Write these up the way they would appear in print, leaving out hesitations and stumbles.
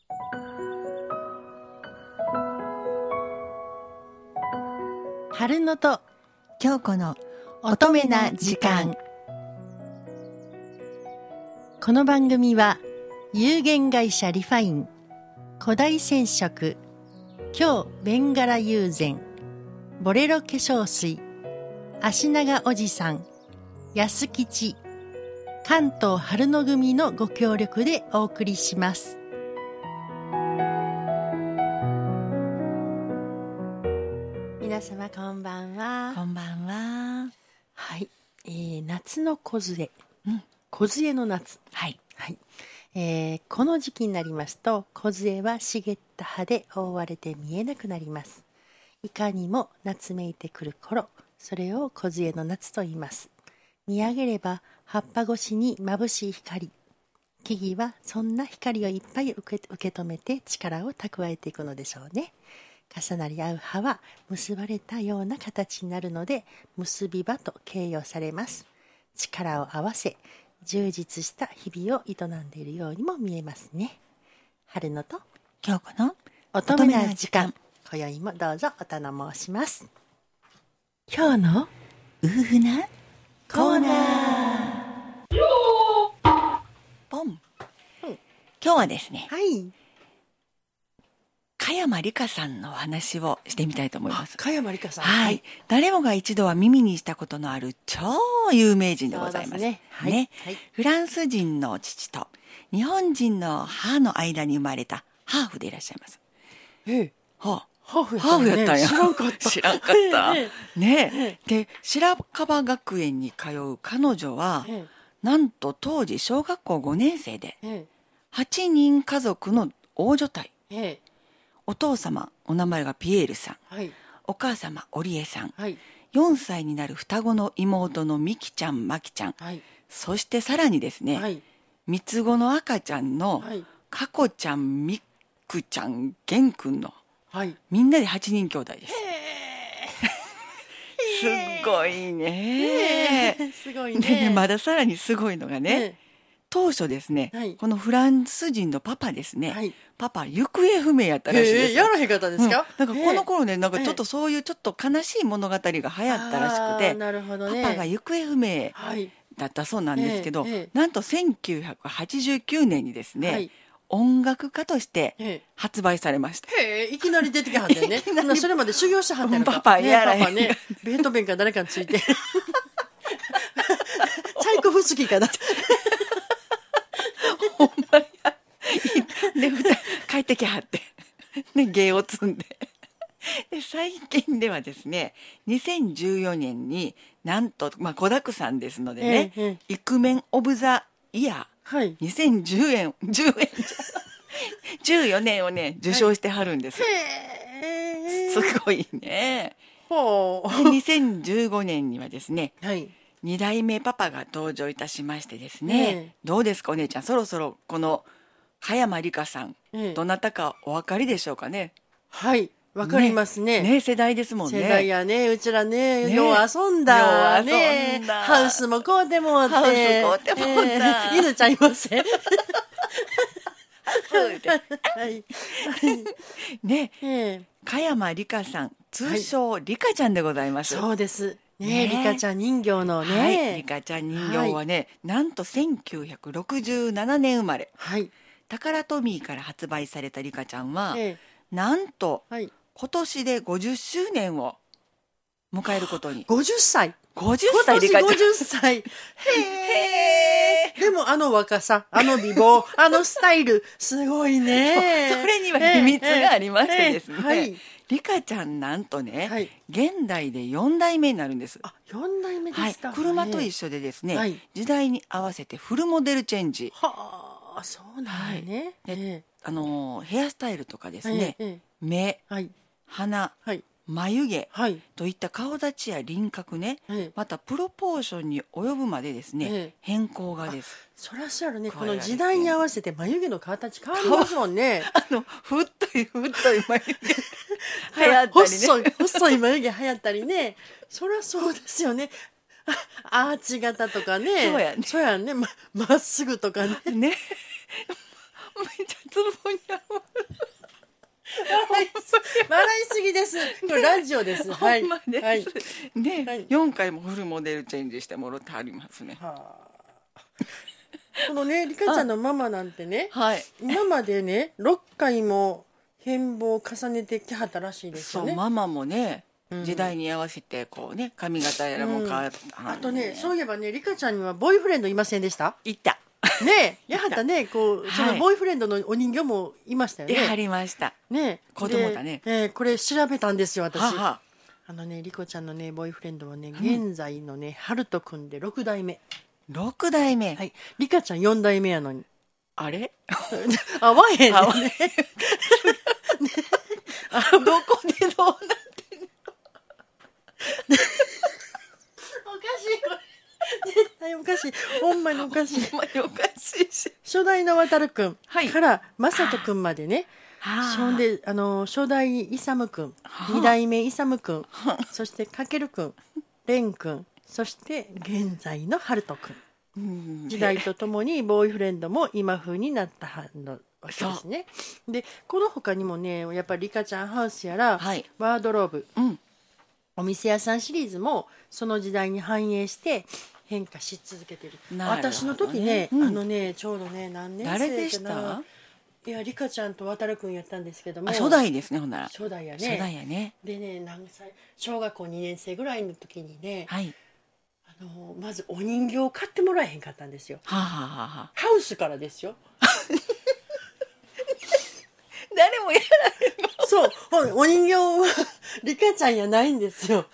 春野と京子の乙女な時間。この番組は有限会社リファイン、古代染色、京ベンガラ友禅、ボレロ化粧水、足長おじさん、安吉、関東春野組のご協力でお送りします。皆様こんばんは。 こんばんは。 はい、夏の梢、梢の夏。 はい、 はい。この時期になりますと、梢は茂った葉で覆われて見えなくなります。いかにも夏めいてくる頃、それを梢の夏と言います。見上げれば葉っぱ越しに眩しい光。木々はそんな光をいっぱい受け止めて力を蓄えていくのでしょうね。重なり合う葉は結ばれたような形になるので、結び葉と形容されます。力を合わせ、充実した日々を営んでいるようにも見えますね。春野と京子の乙女な時間。今宵もどうぞお頼申します。今日の夫婦なコーナー。 ポン。今日はですね、 はい。 加山里香さんのお話をしてみたいと思います。 加山里香さん。 はい。誰もが一度は耳にしたことのある超有名人でございます。 ね。はい。 ね。 はい。 フランス人の父と日本人の母の間に生まれたハーフでいらっしゃいます。はあ、 ハーフやったんや。知らんかった。 知らんかった。ね。で、白樺学園に通う彼女は、なんと当時小学校5年生で、8人家族の大所帯。お父様、お名前がピエールさん。お母様、織江さん。4歳になる双子の妹のミキちゃん、マキちゃん。そしてさらにですね、三つ子の赤ちゃんの、カコちゃん、ミクちゃん、ゲンくんの、みんなで8人兄弟です。すごいね。 すごいね。 でね、まださらにすごいのがね、当初ですね、このフランス人のパパですね、パパ行方不明やったらしいですよ。 やらへんかったですか？ なんかこの頃ね、なんかちょっとそういうちょっと悲しい物語が流行ったらしくて、パパが行方不明だったそうなんですけど、なんと1989年にですね、音楽家として発売されました。 いきなり出てきはんだよね。それまで修行してはったのか。 パパやらへん。 パパね、ベートーベンか誰かについて。チャイコフスキーかな。 ほんまや。で、帰ってきはって。で、芸を積んで。で、最近ではですね、2014年になんと、子だくさんですのでね、イクメン・オブ・ザ・イヤー、14年をね、受賞してはるんです。すごいね。で、2015年にはですね、2代目パパが登場いたしましてですね、どうですかお姉ちゃん、そろそろこの加山里香さん、どなたかお分かりでしょうかね。 はい、わかりますね。 ね、世代ですもんね。 世代やね、うちらね、よう遊んだ。ね、ハウスもこうてもって。 ハウスこうてもった。 犬ちゃいません。 ね、加山里香さん、通称里香ちゃんでございます。 そうです。ね、リカちゃん人形のね、 リカちゃん人形はね、なんと1967年生まれ、タカラトミーから発売されたリカちゃんは、なんと、今年で50周年を迎えることに。 50歳 50歳リカちゃん。 50歳。でもあの若さ、あの美貌、あのスタイル、すごいね。 それには秘密がありましてですね。リカちゃんなんとね、現代で4代目になるんです。 4代目ですか。 車と一緒でですね、時代に合わせてフルモデルチェンジ。 はあ、そうなんね。 ヘアスタイルとかですね、目、鼻、眉毛といった顔立ちや輪郭ね、またプロポーションに及ぶまでですね、変更がです。 そりゃそうやろね。この時代に合わせて眉毛の形変わりますもんね。 太い眉毛流行ったりね。 細い眉毛流行ったりね。そりゃそうですよね。アーチ型とかね。そうやね。まっすぐとかね。 ね。めっちゃつぼに合わすぎです。これラジオです。はい。 ほんまです。 はい。 ね、 はい 4回もフルモデルチェンジしてもろってありますね。 はあ、このね、リカちゃんのママなんてね、 はい。 今までね、6回も変貌を重ねてきはったらしいですよそう、 ね。 ママもね、 うん時代に合わせてこうね、髪型やらも変わった、 あとね、そういえばね、リカちゃんにはボーイフレンドいませんでした？ いた。 ねえ、やはったね、こう、 はいそのボーイフレンドのお人形もいましたよね。 やはりました。 ねえ、 子供だね。 これ調べたんですよ、私。 はは。 リコちゃんのね、ボーイフレンドはね、現在のね、ハルト君で6代目。 6代目。 はい。リカちゃん4代目やのに。 あれ合わへんね。 合わへんどこでどうなってんのおかしい、これ。絶対おかしい。ほんまにおかしい。 ほんまにおかしいし。 初代の渡るくんはいからマサトくんまでね、そんで初代イサムくん、2代目イサムくん、そしてかけるくん、レンくん、そして現在のハルトくん。時代とともにボーイフレンドも今風になったのわけですね。でこの他にもね、やっぱりリカちゃんハウスやら、 はい、 ワードローブ、 うん、 お店屋さんシリーズもその時代に反映して変化し続けてる。私の時ね、ちょうどね、何年生かな。 誰でした？ いや、リカちゃんと渡るくんやったんですけども、 初代ですね、ほんなら。 初代やね。 初代やね。 でね、何歳、小学校2年生ぐらいの時にね、 はい、 まずお人形を買ってもらえへんかったんですよ。 はあ、はあはあ、 ハウスからですよ。 誰もやらない。 そう、お人形はリカちゃんやないんですよ。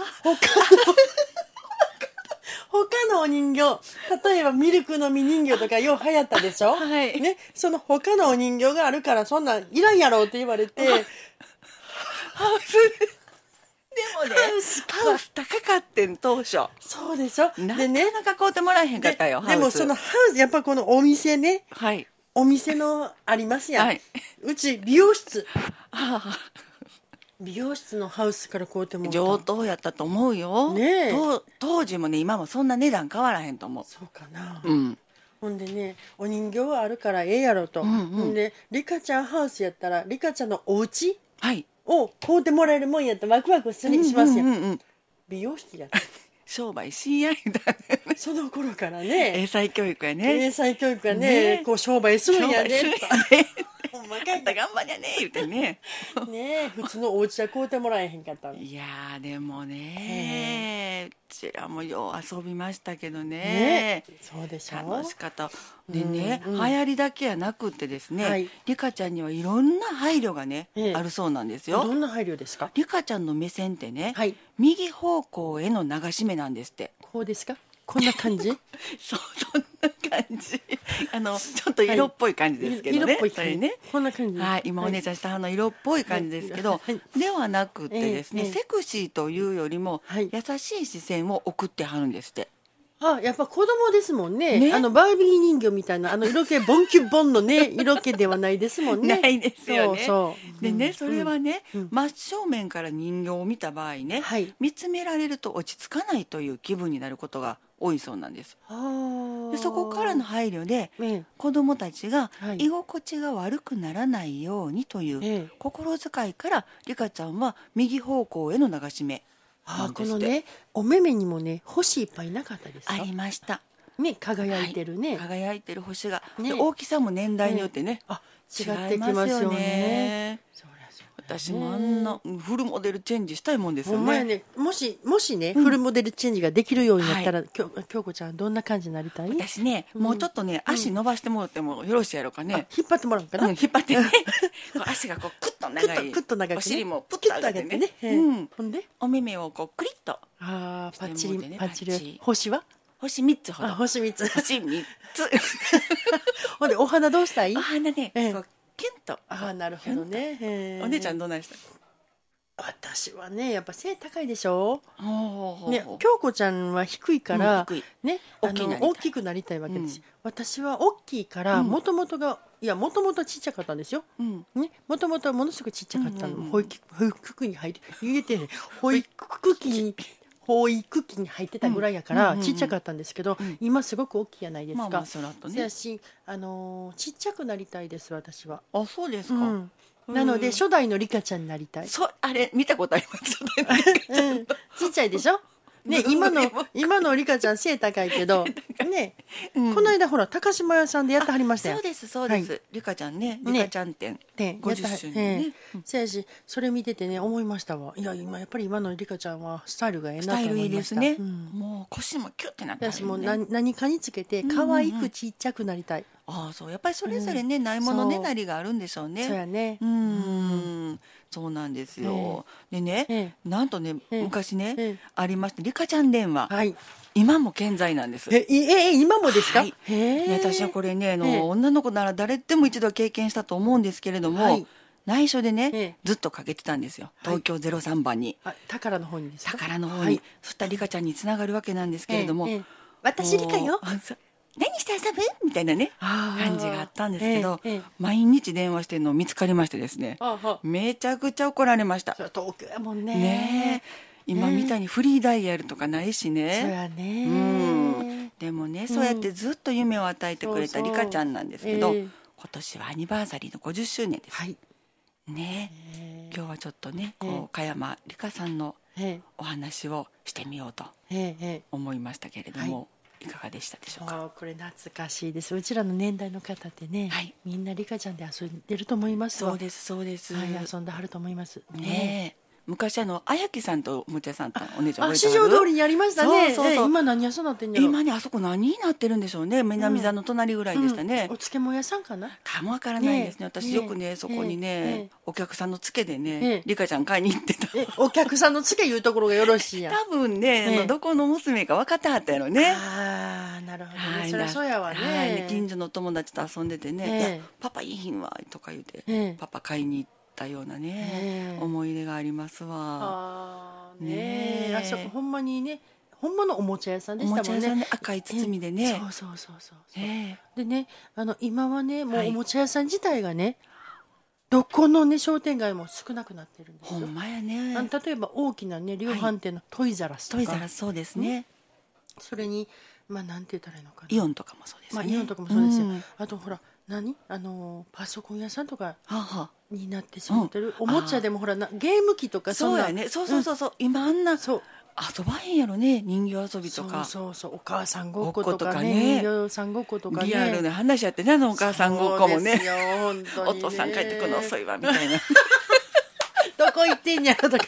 他のお人形、例えばミルクの実人形とかよう流行ったでしょ、 はい、 ね、その他のお人形があるからそんなんいらんやろって言われて、ハウスでもね、ハウス高かってん当初。 そうでしょ。 でね、なかなか買うてもらえへんかったよ。 でもそのハウス、やっぱこのお店ね、 はい、 お店のありますやん、 はい、 うち美容室、美容室のハウスから買うても上等やったと思うよ。 ねえ、 当時もね、今もそんな値段変わらへんと思う。 そうかな。 うん。 ほんでね、お人形はあるからええやろと。ほんでリカちゃんハウスやったらリカちゃんのお家を買うてもらえるもんやってワクワクしますやん。美容室やった。 商売しやいだね。 その頃からね。 英才教育やね。 英才教育やね。こう商売するんやね。 ほんまかった頑張りやね言うてね。 ねえ、普通のお家は買うてもらえへんかったの。 いやーでもね、うちらもよう遊びましたけどね。 そうでしょ。 楽しかった。でね、流行りだけやなくってですね、リカちゃんにはいろんな配慮がね、あるそうなんですよ。 どんな配慮ですか？ リカちゃんの目線ってね、右方向への流し目なんですって。 こうですか？こんな感じ？ そう、そんな感じ。ちょっと色っぽい感じですけどね。それね。 こんな感じ。 はい、今お姉ちゃんした色っぽい感じですけど、ではなくてですね、セクシーというよりも優しい視線を送ってはるんですって。 あ、やっぱ子供ですもんね。バービー人形みたいな色気ボンキュボンのね色気ではないですもんね。 ないですよね。 そうでね、それはね、真正面から人形を見た場合ね、見つめられると落ち着かないという気分になることが多いそうなんです。でそこからの配慮で、子どもたちが居心地が悪くならないようにという心遣いからリカちゃんは右方向への流し目。 このね、お目目にもね星いっぱいなかったですか？ ありました。 ね、輝いてるね。 輝いてる星が、で大きさも年代によってね、 違ってきますよね。 私もあんなフルモデルチェンジしたいもんですよね。 ほんまやね。もしね、フルモデルチェンジができるようになったら、京子ちゃんどんな感じになりたい？ 私ね、もうちょっとね、足伸ばしてもらってもよろしいやろうかね。 引っ張ってもらうかな。 引っ張ってね。足がこうクッと長い。 クッと長い。 お尻もプッと上がってね。 ほんでお目目をこうクリッと。 パッチリパッチリ。星は？ 星3つほど。 星3つ。 星3つ。 ほんでお花どうしたい？ お花ね、キュンと。 なるほどね。 お姉ちゃんどうなんでした？ 私はね、やっぱ背高いでしょ。 ね、 京子ちゃんは低いからね、 大きくなりたいわけです。私は大きいからもともとちっちゃかったんですよ。ね、もともとものすごくちっちゃかったの。保育器に入る、言えてね、保育器に保育器に入ってたぐらいやから、ちっちゃかったんですけど、今すごく大きいじゃないですか。 まあまあそらとね。 やし、ちっちゃくなりたいです私は。 あ、そうですか。 なので初代のリカちゃんになりたい。 あれ見たことあります。 ちっちゃいでしょ。ね、今のリカちゃん背高いけどね、この間ほら高島屋さんでやってはりましたよ。 そうですそうです。リカちゃんね、リカちゃん展50周年ね。 せやしそれ見ててね思いましたわ。いややっぱり今のリカちゃんはスタイルがええなと思いました。 スタイルいいですね。もう腰もキュッてなって私も何かにつけて可愛くちっちゃくなりたい。 ああ、そう、やっぱりそれぞれね、ないものねだりがあるんでしょうね。 そうやね。 そうなんですよ。でね、なんとね、昔ね、ありましたリカちゃん電話。今も健在なんです。 今もですか？ 私はこれね、女の子なら誰でも一度経験したと思うんですけれども、内緒でね、ずっとかけてたんですよ。東京03番に。 宝の方にですか？ 宝の方に。そしたらリカちゃんにつながるわけなんですけれども、 私リカよ。 何して遊ぶみたいなね感じがあったんですけど、毎日電話してるの見つかりましてですね、めちゃくちゃ怒られました。 東京やもんね。 今みたいにフリーダイヤルとかないしね。 そうやね。 でもね、そうやってずっと夢を与えてくれたリカちゃんなんですけど、今年はアニバーサリーの50周年です。ね、今日はちょっとね、加山リカさんのお話をしてみようと思いましたけれども、いかがでしたでしょうか。 これ懐かしいです。うちらの年代の方ってね、みんなリカちゃんで遊んでると思います。 そうですそうです。 遊んではると思いますね。昔あやきさんとおもちゃさんとお姉ちゃん四条通りにありましたね。今何屋さんなってんやろ。 今ねあそこ何になってるんでしょうね。南座の隣ぐらいでしたね。 お漬物屋さんかな。 かもわからないですね。私よくねそこにねお客さんのつけでねリカちゃん買いに行ってた。 お客さんのつけいうところがよろしいやん。 多分ねどこの娘か分かってはったやろね。 ああなるほどね。そりゃそうやわね。 近所の友達と遊んでてね、パパいいひんわとか言うてパパ買いに行ってたようなね、思い出がありますわ。 あそこほんまにね、ほんまのおもちゃ屋さんでしたもんね。おもちゃ屋さんで赤い包みでね。 そう。でね、今はねもうおもちゃ屋さん自体がね、どこのね商店街も少なくなってるんですよ。 ほんまやね。 例えば大きなね量販店のトイザラスとか。 トイザラスそうですね。 それになんて言ったらいいのかな。 イオンとかもそうですね。 イオンとかもそうですよ。あとほらパソコン屋さんとかになってしまってる。おもちゃでもほらゲーム機とかそうやね。そう今あんな遊ばへんやろね。人形遊びとか。 そうお母さんごっことかね。人形さんごっことかね。 リアルな話やってね、お母さんごっこもね。お父さん帰ってくるの遅いわみたいな。 どこ行ってんやろとか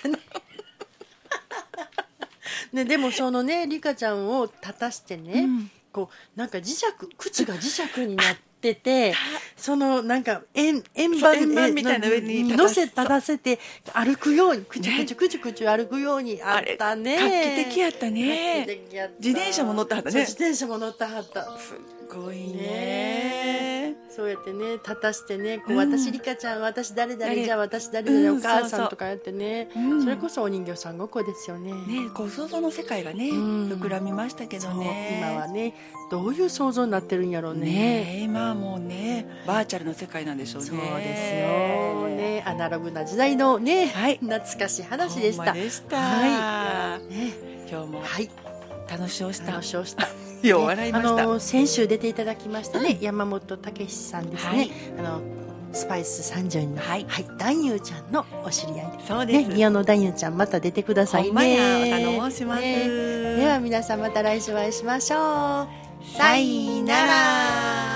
ね。でもそのねリカちゃんを立たしてね、なんか靴が磁石になってて、そのなんか円盤みたいな上に立たせて歩くようにくちゅ歩くようにあったね。 画期的やったね。自転車も乗ってはったね。 自転車も乗ってはった。 すごいね。 そうやってね立たしてね、私リカちゃん私誰々じゃあ私誰々お母さんとかやってね、それこそお人形さんごっこですよね。 想像の世界がね膨らみましたけどね。 今はねどういう想像になってるんやろうね。 今はもうねバーチャルの世界なんでしょうね。 そうですよね。アナログな時代のね懐かしい話でした。 今日も楽しそうした。よう笑いました。 先週出ていただきましたね、山本武さんですね。スパイス三女の男優ちゃんのお知り合いです。 そうです。 宮野男優ちゃんまた出てくださいね。 頼申します。 では皆さんまた来週お会いしましょう。さいなら。